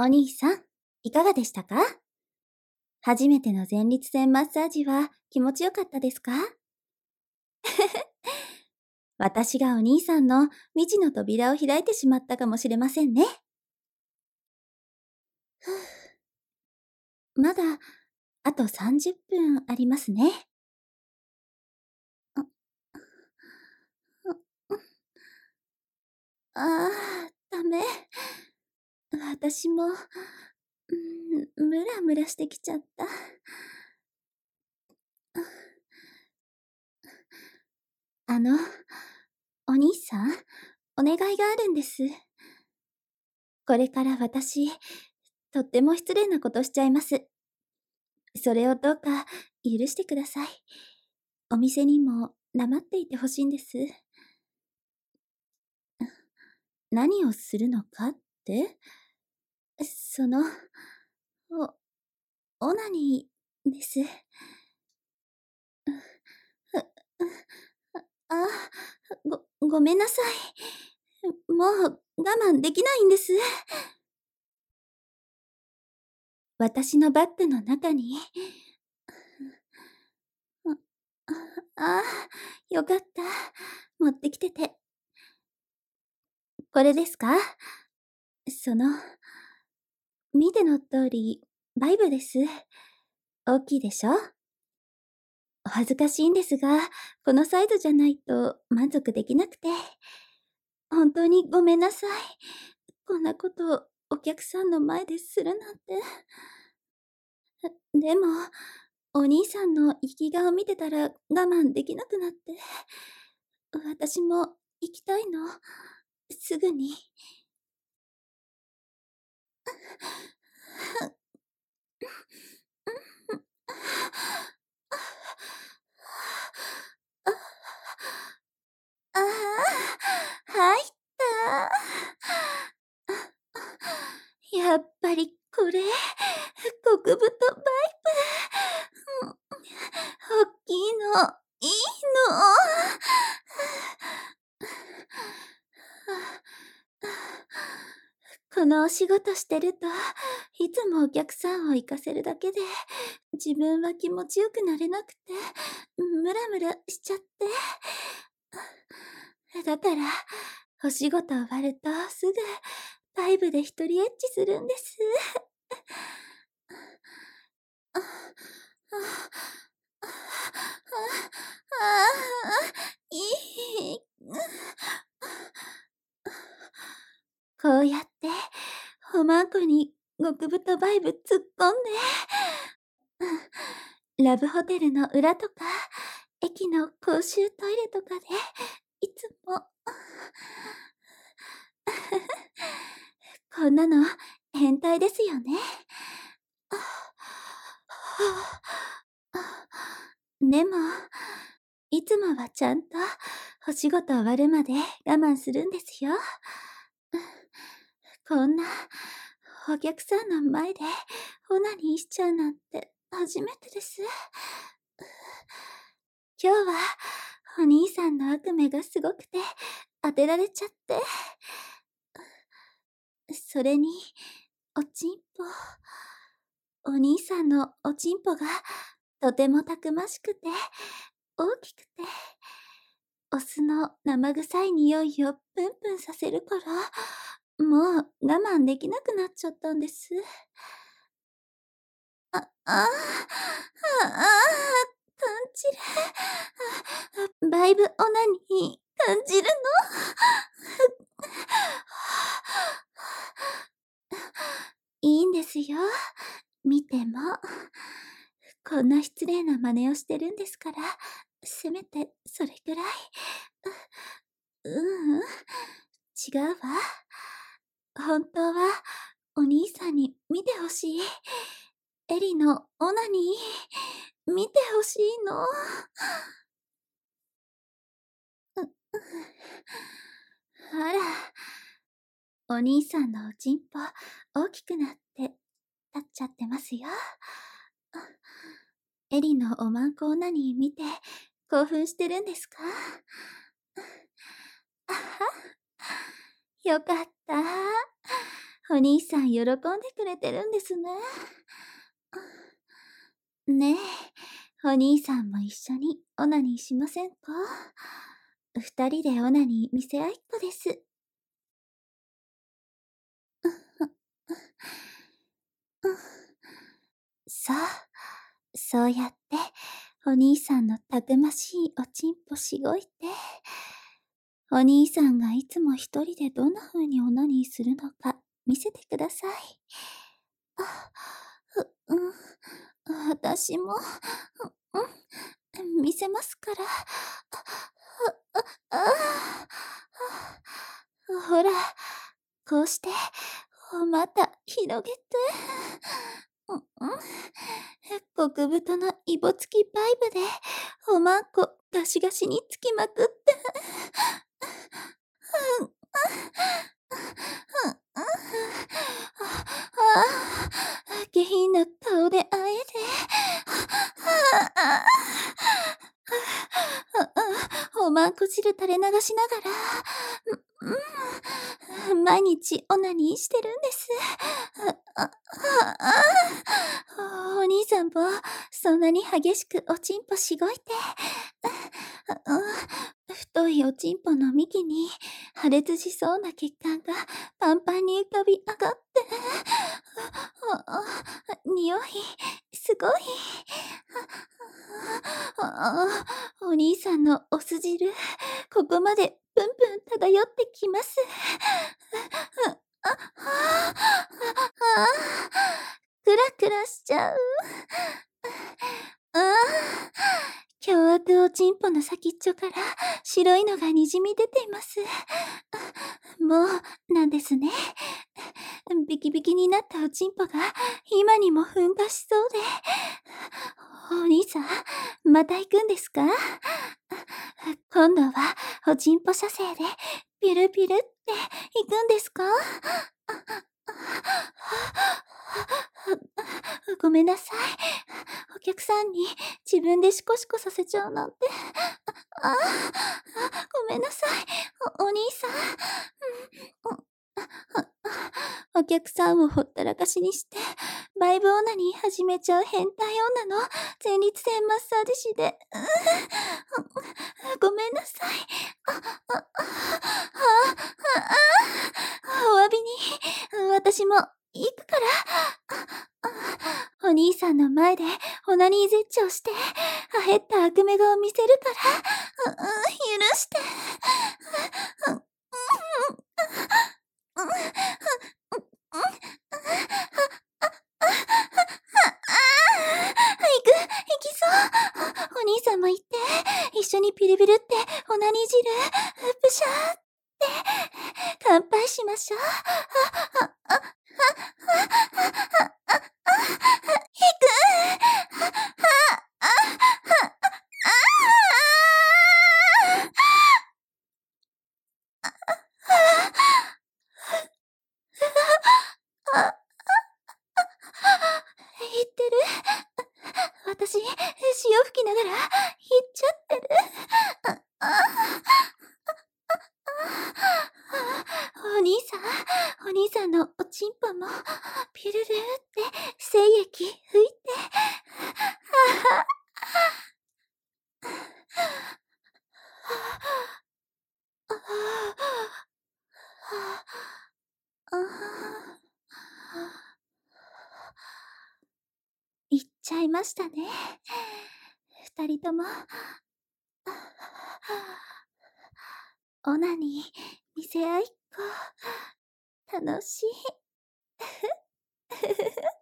お兄さん、いかがでしたか？初めての前立腺マッサージは気持ちよかったですか？私がお兄さんの未知の扉を開いてしまったかもしれませんね。まだ、あと30分ありますね。あ、ダメ。私も、ムラムラしてきちゃった。あの、お兄さん、お願いがあるんです。これから私、とっても失礼なことしちゃいます。それをどうか許してください。お店にも黙っていてほしいんです。何をするのかって？その、お、オナニーです。あ、ごめんなさい。もう我慢できないんです。私のバッグの中に。ああ、よかった。持ってきてて。これですか？その、見ての通り、バイブです。大きいでしょ？お恥ずかしいんですが、このサイズじゃないと満足できなくて。本当にごめんなさい。こんなことお客さんの前でするなんて。でも、お兄さんの生き顔見てたら我慢できなくなって。私も行きたいの。すぐに。ああ、入った。やっぱりこれ、極太バイブ。おっきいの、いいの。このお仕事してると、いつもお客さんを行かせるだけで、自分は気持ちよくなれなくて、ムラムラしちゃって。だから、お仕事終わるとすぐ、バイブで一人エッチするんです。あ、あ、あ、いい。こうやって、おまんこに極太バイブ突っ込んで、ラブホテルの裏とか、駅の公衆トイレとかで、いつも、こんなの変態ですよね。でも、いつもはちゃんとお仕事終わるまで我慢するんですよ。こんなお客さんの前でオナニーしちゃうなんて初めてです。今日はお兄さんの悪夢がすごくて当てられちゃって。それに、おちんぽ。お兄さんのおちんぽがとてもたくましくて大きくて、お酢の生臭い匂いをプンプンさせるから、もう我慢できなくなっちゃったんです。あ、ああ、感じる。バイブオナニー、感じるの。いいんですよ。見ても。こんな失礼な真似をしてるんですから、せめてそれくらい。ううん、違うわ。本当は、お兄さんに見てほしい。エリのオナニー、見てほしいの。あら、お兄さんのおちんぽ、大きくなって、立っちゃってますよ。エリのおまんこオナニー見て、興奮してるんですか？あは、よかった。 お兄さん喜んでくれてるんですね。ねえ、お兄さんも一緒にオナニーしませんか？二人でオナニー見せ合いっこです。さあ、そうやって、お兄さんのたくましいおちんぽしごいて、お兄さんがいつも一人でどんな風にオナニーするのか見せてください。あ、私も、見せますから。ほら、こうして、また広げて。極太のイボ付きパイプで、おまんこガシガシにつきまくって。下品な顔であえで。おまんこ汁垂れ流しながら、毎日オナニーしてるんです。お兄さんも、そんなに激しくおちんぽしごいて。太いおちんぽの幹に破裂しそうな血管がパンパンに浮かび上がって。匂い、すごい。お兄さんのお酢汁、ここまでプンプン漂ってきます。クラクラしちゃう。凶悪おちんぽの先っちょから白いのがにじみ出ています。もう、なんですね。ビキビキになったおちんぽが今にも噴火しそうで。お兄さん、また行くんですか？今度はおちんぽ射精でピルピルって行くんですか？ごめんなさい。お客さんに自分でシコシコさせちゃうなんて。ごめんなさい。お兄さん。お客さんをほったらかしにして、バイブオナに始めちゃう変態女の前立腺マッサージ師で。ごめんなさい。お詫びに、私も行くから。お兄さんの前でオナニー絶頂して、あへった悪夢顔を見せるから、許して。行きそう。お兄さんも行って、一緒にピルピルってオナニー汁、プシャーって乾杯しましょう。言ってる。私、潮吹きながら言っちゃってる。お兄さんのおちんぽも、ピルルーって精液吹いて。言っちゃいましたね。二人とも。オナニー見せ合いっこ、楽しい。